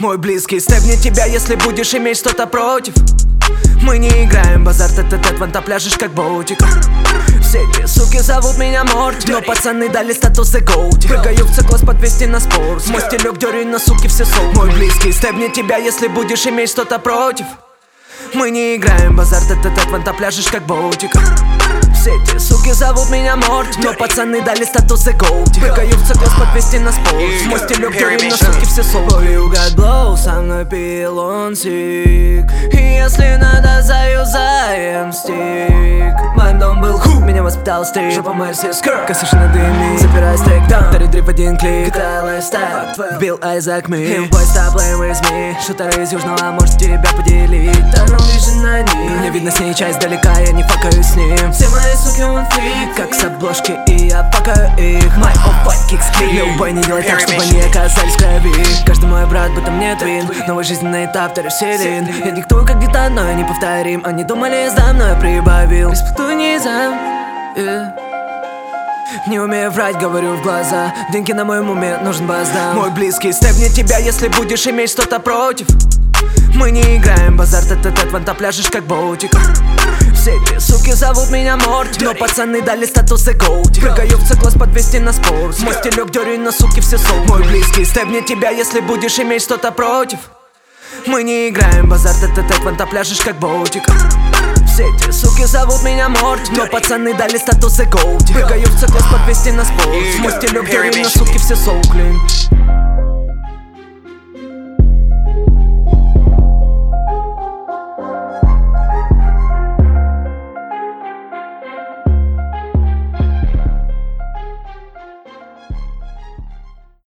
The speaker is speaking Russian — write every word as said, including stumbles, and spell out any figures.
Мой близкий, степни тебя, если будешь иметь что-то против. Мы не играем базар, тет-тет-тет, вон пляжешь как боутик. Все эти суки зовут меня Морти, но пацаны дали статусы гоути. Прыгаю в циклос подвести на спорт. Мой стилек дёрю на суки все соу. Мой близкий, степни тебя, если будешь иметь что-то против. Мы не играем базар, тет-тет-тет, вон пляжешь как боутик. Все эти суки зовут меня Морти, но пацаны дали статусы гоути. Прыгаю в циклос подвести на спорт. Мой стилек дёрю на суки все соу. You got blow, со мной пил он сик. И если надо, заюзаем стик. Моим дом был ху, меня воспитал стейк. Жопа Мерси, скр, косишь на дыме. Запирай стейк даун, дарит дрип один клик. Гитая лайфстайл, Билл Айзек ми. Boy, stop playing with me. Шутеры из Южного, может тебя поделить. Давно вижу на них. Мне видно с ней часть далека, я не факаю с ним. Все мои суки он фрик, как с обложки, и я пакаю их. My off-white kicks clean. Лил бой, не делай так, чтобы они оказались в крови. Каждый мой брат, будто мне твин. Новый жизненный этап, вселен. Я диктую как гитар, но я не повторим. Они думали, сдам, но я прибавил. Испытую не зам, yeah. Не умею врать, говорю в глаза. Деньги на моем уме, нужен баздам. Мой близкий, степни тебя, если будешь иметь что-то против. Мы не играем базар, тет-тет-тет, вон пляжешь как боутик. Все эти суки зовут меня Морти, но пацаны дали статусы гоути. Прыгаю в циклос подвести на спорт. Мой стилек дёрю на суки все соу. Мой близкий, степни тебя, если будешь иметь что-то против. Мы не играем базар, тет-тет-тет, вон пляжешь как боутик. Все эти суки зовут меня Морти, но пацаны дали статусы гоути. Прыгаю в циклос подвести на спорт. Мой стилек дёрю на суки все соу, клин.